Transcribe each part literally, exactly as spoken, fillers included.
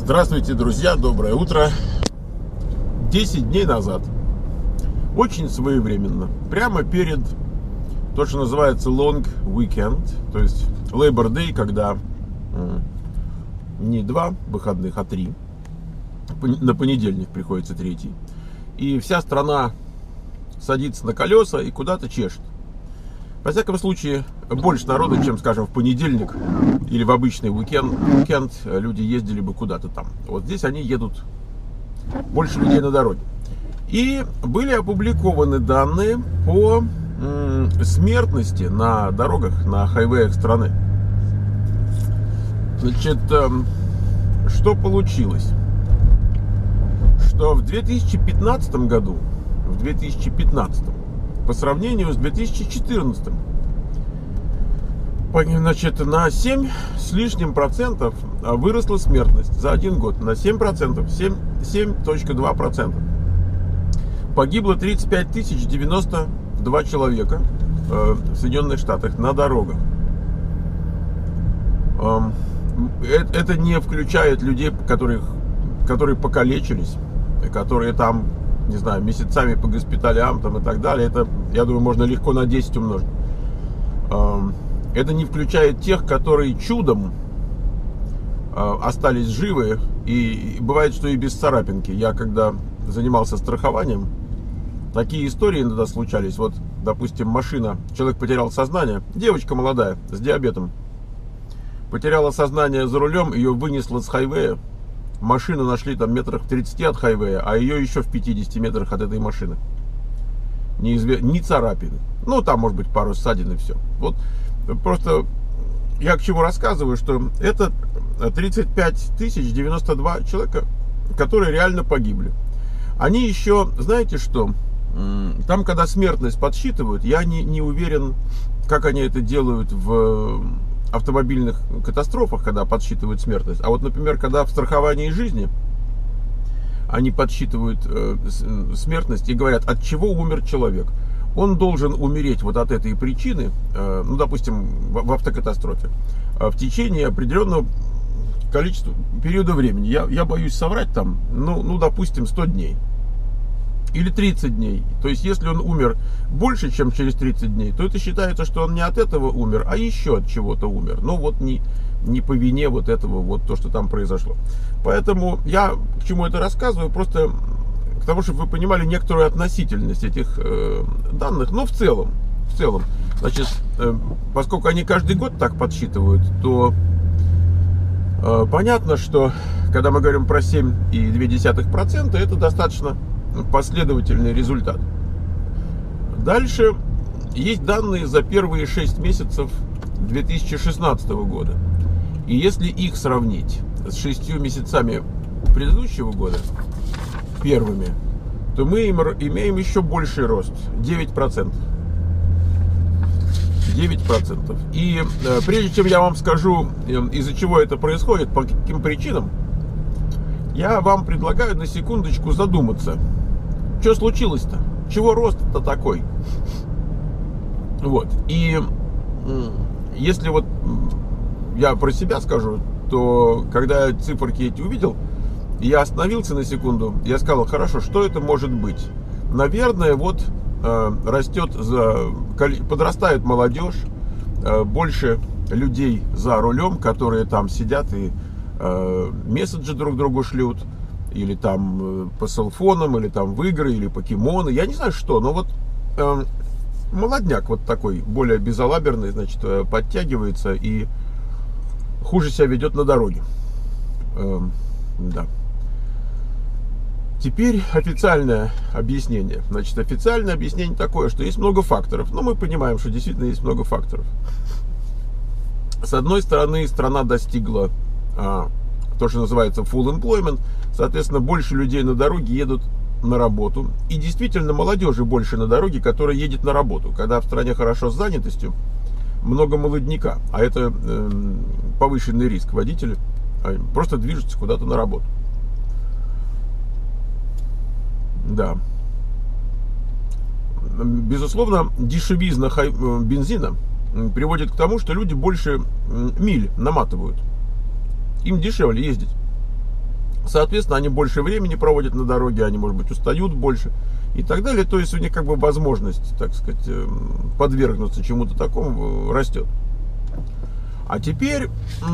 Здравствуйте, друзья, доброе утро. десять дней назад, очень своевременно, прямо перед то, что называется long weekend, то есть Labor Day, когда не два выходных, а три, на понедельник приходится третий, и вся страна садится на колеса и куда-то чешет. Во всяком случае, больше народа, чем, скажем, в понедельник или в обычный уикенд, уикенд люди ездили бы куда-то там. Вот здесь они едут, больше людей на дороге. И были опубликованы данные по м, смертности на дорогах, на хайвеях страны. Значит, э, что получилось? Что в две тысячи пятнадцатом году, в две тысячи пятнадцатом, по сравнению с две тысячи четырнадцатым, значит, на семь с лишним процентов выросла смертность за один год. На семь процентов, семь целых два десятых процента. Погибло тридцать пять тысяч девяносто два человека в Соединенных Штатах на дорогах. Это не включает людей, которых, которые покалечились, которые там, не знаю, месяцами по госпиталям там, и так далее. Это, я думаю, можно легко на десять умножить. Это не включает тех, которые чудом остались живы. И бывает, что и без царапинки. Я когда занимался страхованием, такие истории иногда случались. Вот, допустим, машина, человек потерял сознание, девочка молодая, с диабетом, потеряла сознание за рулем, ее вынесло с хайвея. Машину нашли там метрах в тридцати от хайвея, а ее еще в пятидесяти метрах от этой машины. Неизве... Ни царапины. Ну, там, может быть, пару ссадин и все. Вот просто я к чему рассказываю, что это тридцать пять тысяч девяносто два человека, которые реально погибли. Они еще, знаете что, там, когда смертность подсчитывают, я не, не уверен, как они это делают в автомобильных катастрофах, когда подсчитывают смертность. А вот, например, когда в страховании жизни они подсчитывают э, смертность и говорят, от чего умер человек. Он должен умереть вот от этой причины, э, ну, допустим, в, в автокатастрофе, э, в течение определенного количества, периода времени. Я, я боюсь соврать там, ну, ну, допустим, сто дней. Или тридцать дней. То есть, если он умер больше, чем через тридцать дней, то это считается, что он не от этого умер, а еще от чего-то умер. Ну, вот не, не по вине вот этого, вот то, что там произошло. Поэтому я к чему это рассказываю, просто к тому, чтобы вы понимали некоторую относительность этих э, данных. Но в целом, в целом, значит, э, поскольку они каждый год так подсчитывают, то э, понятно, что когда мы говорим про семь целых две десятых процента, это достаточно последовательный результат. Дальше есть данные за первые шесть месяцев две тысячи шестнадцатого года. И если их сравнить с шестью месяцами предыдущего года, первыми, то мы имеем еще больший рост, девять процентов. девять процентов. И э, прежде чем я вам скажу, э, из-за чего это происходит, по каким причинам, я вам предлагаю на секундочку задуматься. Что случилось-то? Чего рост-то такой? Вот. И если вот я про себя скажу, то когда я циферки эти увидел, я остановился на секунду, я сказал, хорошо, что это может быть? Наверное, вот э, растет, за, подрастает молодежь, э, больше людей за рулем, которые там сидят и э, месседжи друг другу шлют, или там по селфонам, или там в игры, или покемоны, я не знаю что, но вот э, молодняк вот такой, более безалаберный, значит, э, подтягивается и хуже себя ведет на дороге. Э, да. Теперь официальное объяснение. Значит, официальное объяснение такое, что есть много факторов. Но мы понимаем, что действительно есть много факторов. С одной стороны, страна достигла а, то, что называется full employment. Соответственно, больше людей на дороге едут на работу. И действительно, молодежи больше на дороге, которая едет на работу. Когда в стране хорошо с занятостью, много молодняка. А это э, повышенный риск. Водители просто движутся куда-то на работу. Да. Безусловно, дешевизна бензина приводит к тому, что люди больше миль наматывают. Им дешевле ездить. Соответственно, они больше времени проводят на дороге, они, может быть, устают больше и так далее. То есть у них как бы возможность, так сказать, подвергнуться чему-то такому растет. А теперь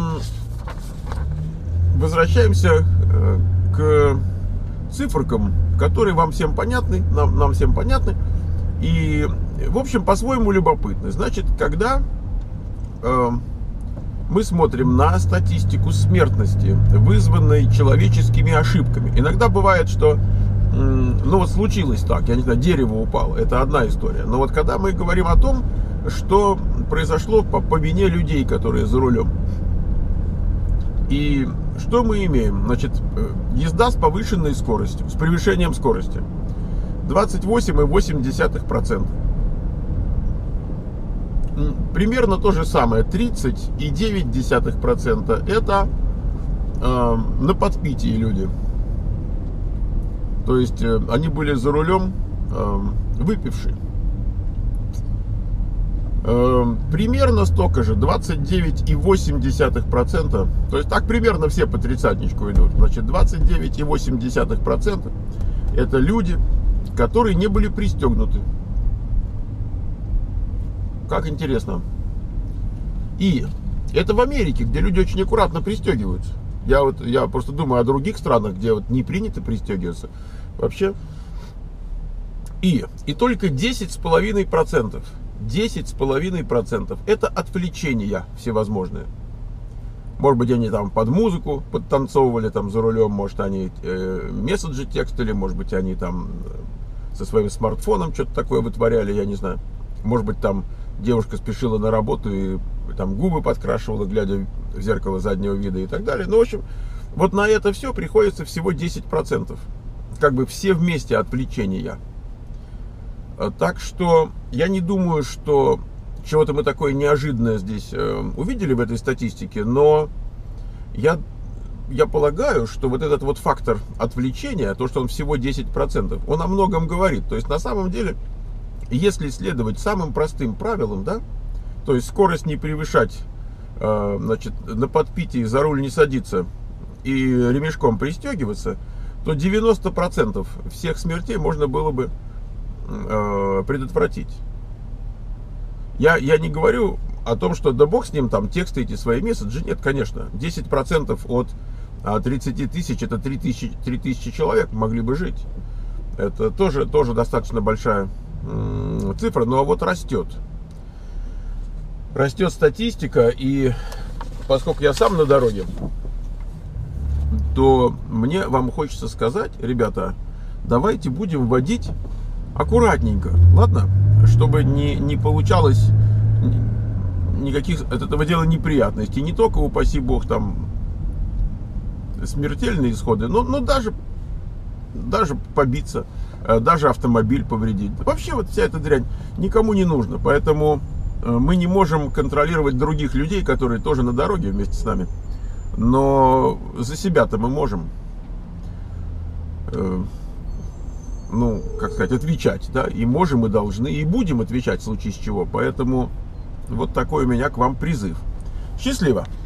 возвращаемся к циферкам, которые вам всем понятны, нам, нам всем понятны. И, в общем, по-своему любопытны. Значит, когда э, мы смотрим на статистику смертности, вызванной человеческими ошибками. Иногда бывает, что, э, ну вот случилось так, я не знаю, дерево упало, это одна история. Но вот когда мы говорим о том, что произошло по, по вине людей, которые за рулем. И что мы имеем? Значит, езда с повышенной скоростью, с превышением скорости. двадцать восемь целых восемь десятых процента. Примерно то же самое, тридцать целых девять десятых процента это э, на подпитии люди. То есть э, они были за рулем э, выпившие. Э, примерно столько же, двадцать девять целых восемь десятых процента. То есть так примерно все по тридцатничку идут. Значит, двадцать девять целых восемь десятых процента это люди, которые не были пристегнуты. Как интересно. И это в Америке, где люди очень аккуратно пристегиваются. Я вот я просто думаю о других странах, где вот не принято пристегиваться вообще. И, и только десять с половиной процентов, десять с половиной процентов это отвлечения всевозможные. Может быть, они там под музыку подтанцовывали там за рулем, может, они э, месседжи текстили, может быть, они там со своим смартфоном что-то такое вытворяли, я не знаю. Может быть, там девушка спешила на работу и там губы подкрашивала, глядя в зеркало заднего вида и так далее. Ну, в общем, вот на это все приходится всего десять процентов. Как бы все вместе отвлечения. Так что я не думаю, что чего-то мы такое неожиданное здесь э, увидели в этой статистике, но я, я полагаю, что вот этот вот фактор отвлечения, то, что он всего десять процентов, он о многом говорит. То есть на самом деле, если следовать самым простым правилам, да, то есть скорость не превышать, э, значит, на подпитии за руль не садиться и ремешком пристегиваться, то девяносто процентов всех смертей можно было бы э, предотвратить. Я, я не говорю о том, что да бог с ним, там тексты эти свои месседжи. Нет, конечно, десять процентов от тридцати тысяч, это три тысячи, три тысячи человек могли бы жить. Это тоже, тоже достаточно большая м, цифра, но вот растет. Растет статистика, и поскольку я сам на дороге, то мне вам хочется сказать, ребята, давайте будем водить аккуратненько, ладно? Чтобы не, не получалось никаких от этого дела неприятностей. Не только, упаси бог, там смертельные исходы, но, но даже, даже побиться, даже автомобиль повредить. Вообще вот вся эта дрянь никому не нужна. Поэтому мы не можем контролировать других людей, которые тоже на дороге вместе с нами. Но за себя-то мы можем, ну, как сказать, отвечать, да, и можем, и должны, и будем отвечать в случае с чего. Поэтому вот такой у меня к вам призыв. Счастливо!